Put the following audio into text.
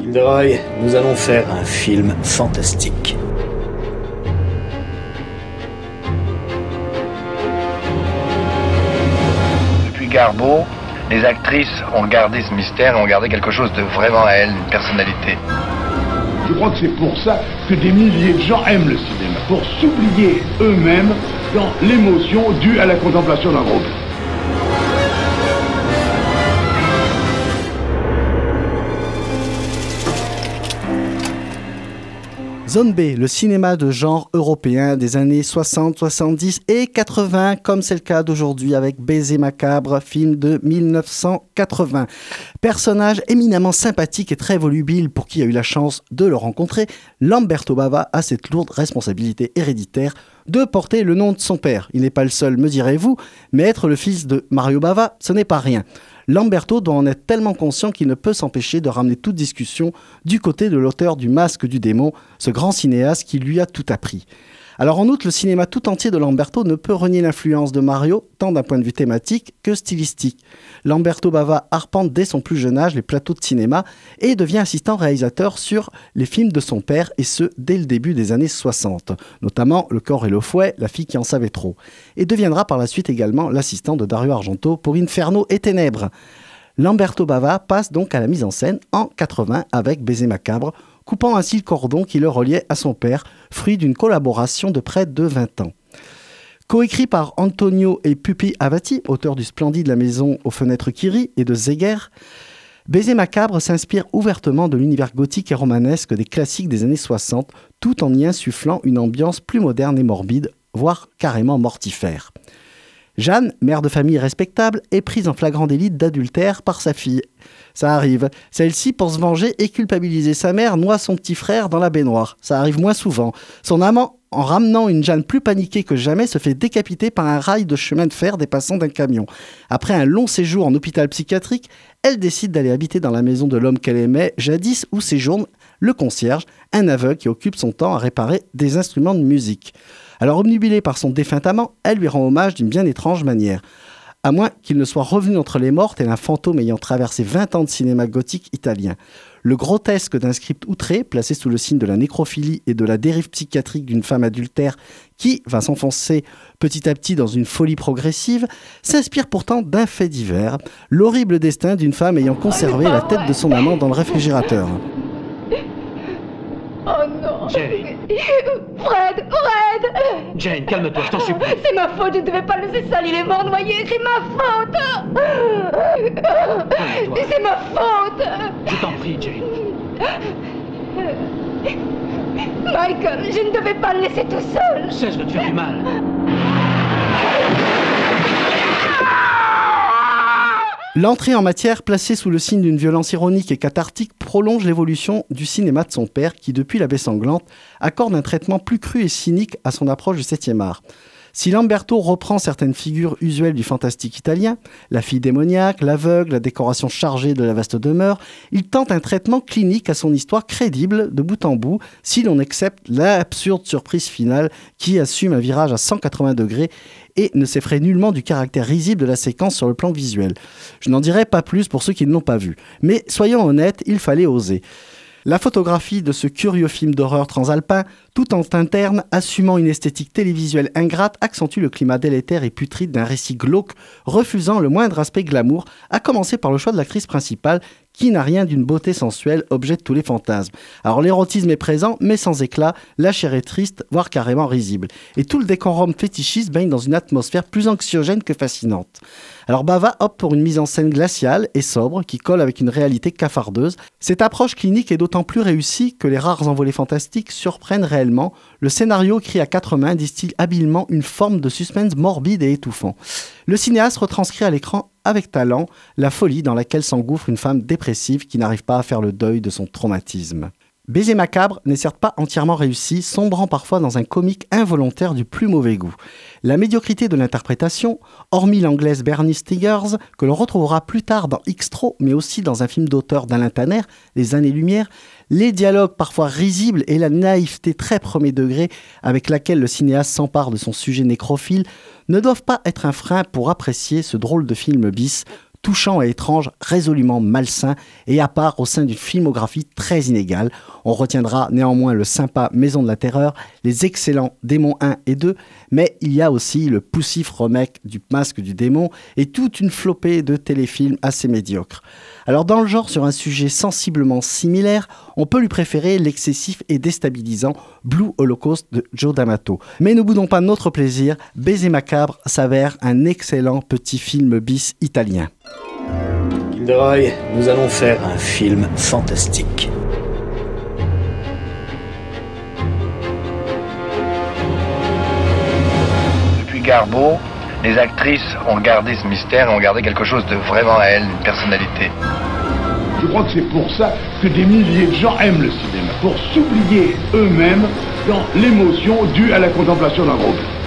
Gilderoy, nous allons faire un film fantastique. Depuis Garbeau, les actrices ont gardé ce mystère et ont gardé quelque chose de vraiment à elles, une personnalité. Je crois que c'est pour ça que des milliers de gens aiment le cinéma, pour s'oublier eux-mêmes dans l'émotion due à la contemplation d'un groupe. Zone B, le cinéma de genre européen des années 60, 70 et 80, comme c'est le cas d'aujourd'hui avec Baiser macabre, film de 1980. Personnage éminemment sympathique et très volubile pour qui a eu la chance de le rencontrer, Lamberto Bava a cette lourde responsabilité héréditaire de porter le nom de son père. Il n'est pas le seul, me direz-vous, mais être le fils de Mario Bava, ce n'est pas rien. Lamberto doit en être tellement conscient qu'il ne peut s'empêcher de ramener toute discussion du côté de l'auteur du Masque du démon, ce grand cinéaste qui lui a tout appris. Alors en outre, le cinéma tout entier de Lamberto ne peut renier l'influence de Mario, tant d'un point de vue thématique que stylistique. Lamberto Bava arpente dès son plus jeune âge les plateaux de cinéma et devient assistant réalisateur sur les films de son père, et ce, dès le début des années 60, notamment Le corps et le fouet, La fille qui en savait trop, et deviendra par la suite également l'assistant de Dario Argento pour Inferno et Ténèbres. Lamberto Bava passe donc à la mise en scène en 80 avec Baiser macabre, coupant ainsi le cordon qui le reliait à son père, fruit d'une collaboration de près de 20 ans. Coécrit par Antonio et Pupi Avati, auteur du splendide La maison aux fenêtres qui rit et de Zeger, Baiser macabre s'inspire ouvertement de l'univers gothique et romanesque des classiques des années 60, tout en y insufflant une ambiance plus moderne et morbide, voire carrément mortifère. Jeanne, mère de famille respectable, est prise en flagrant délit d'adultère par sa fille. Ça arrive. Celle-ci, pour se venger et culpabiliser sa mère, noie son petit frère dans la baignoire. Ça arrive moins souvent. Son amant, en ramenant une Jeanne plus paniquée que jamais, se fait décapiter par un rail de chemin de fer dépassant d'un camion. Après un long séjour en hôpital psychiatrique, elle décide d'aller habiter dans la maison de l'homme qu'elle aimait jadis, où séjourne le concierge, un aveugle qui occupe son temps à réparer des instruments de musique. Alors obnubilée par son défunt amant, elle lui rend hommage d'une bien étrange manière. À moins qu'il ne soit revenu entre les morts, tel un fantôme ayant traversé 20 ans de cinéma gothique italien. Le grotesque d'un script outré, placé sous le signe de la nécrophilie et de la dérive psychiatrique d'une femme adultère qui va s'enfoncer petit à petit dans une folie progressive, s'inspire pourtant d'un fait divers, l'horrible destin d'une femme ayant conservé la tête de son amant dans le réfrigérateur. Oh non! Jane! Fred! Jane, calme-toi, je t'en supplie. C'est ma faute, je ne devais pas le laisser seul, il est mort noyé, c'est ma faute! Calme-toi. C'est ma faute! Je t'en prie, Jane. Michael, je ne devais pas le laisser tout seul! Cesse de te faire du mal. L'entrée en matière, placée sous le signe d'une violence ironique et cathartique, prolonge l'évolution du cinéma de son père qui, depuis La Baie sanglante, accorde un traitement plus cru et cynique à son approche du 7e art. Si Lamberto reprend certaines figures usuelles du fantastique italien, la fille démoniaque, l'aveugle, la décoration chargée de la vaste demeure, il tente un traitement clinique à son histoire crédible de bout en bout, si l'on accepte l'absurde surprise finale qui assume un virage à 180 degrés et ne s'effraie nullement du caractère risible de la séquence sur le plan visuel. Je n'en dirai pas plus pour ceux qui ne l'ont pas vu, mais soyons honnêtes, il fallait oser. La photographie de ce curieux film d'horreur transalpin, tout en interne, assumant une esthétique télévisuelle ingrate, accentue le climat délétère et putride d'un récit glauque, refusant le moindre aspect glamour, à commencer par le choix de l'actrice principale, qui n'a rien d'une beauté sensuelle, objet de tous les fantasmes. Alors l'érotisme est présent, mais sans éclat, la chair est triste, voire carrément risible. Et tout le décorum fétichiste baigne dans une atmosphère plus anxiogène que fascinante. Alors Bava opte pour une mise en scène glaciale et sobre, qui colle avec une réalité cafardeuse. Cette approche clinique est d'autant plus réussie que les rares envolées fantastiques surprennent réellement. Le scénario, écrit à 4 mains, distille habilement une forme de suspense morbide et étouffant. Le cinéaste retranscrit à l'écran avec talent la folie dans laquelle s'engouffre une femme dépressive qui n'arrive pas à faire le deuil de son traumatisme. Baiser macabre n'est certes pas entièrement réussi, sombrant parfois dans un comique involontaire du plus mauvais goût. La médiocrité de l'interprétation, hormis l'anglaise Bernice Stiggers, que l'on retrouvera plus tard dans Xtro, mais aussi dans un film d'auteur d'Alain Tanner, Les Années-Lumière, les dialogues parfois risibles et la naïveté très premier degré avec laquelle le cinéaste s'empare de son sujet nécrophile ne doivent pas être un frein pour apprécier ce drôle de film bis, touchant et étrange, résolument malsain et à part au sein d'une filmographie très inégale. On retiendra néanmoins le sympa Maison de la Terreur, les excellents Démons 1 et 2, mais il y a aussi le poussif remake du Masque du Démon et toute une flopée de téléfilms assez médiocres. Alors dans le genre, sur un sujet sensiblement similaire, on peut lui préférer l'excessif et déstabilisant Blue Holocaust de Joe D'Amato. Mais ne boudons pas notre plaisir, Baiser macabre s'avère un excellent petit film bis italien. Gilderoy, nous allons faire un film fantastique. Depuis Garbo, les actrices ont gardé ce mystère et ont gardé quelque chose de vraiment à elles, une personnalité. Je crois que c'est pour ça que des milliers de gens aiment le cinéma, pour s'oublier eux-mêmes dans l'émotion due à la contemplation d'un groupe.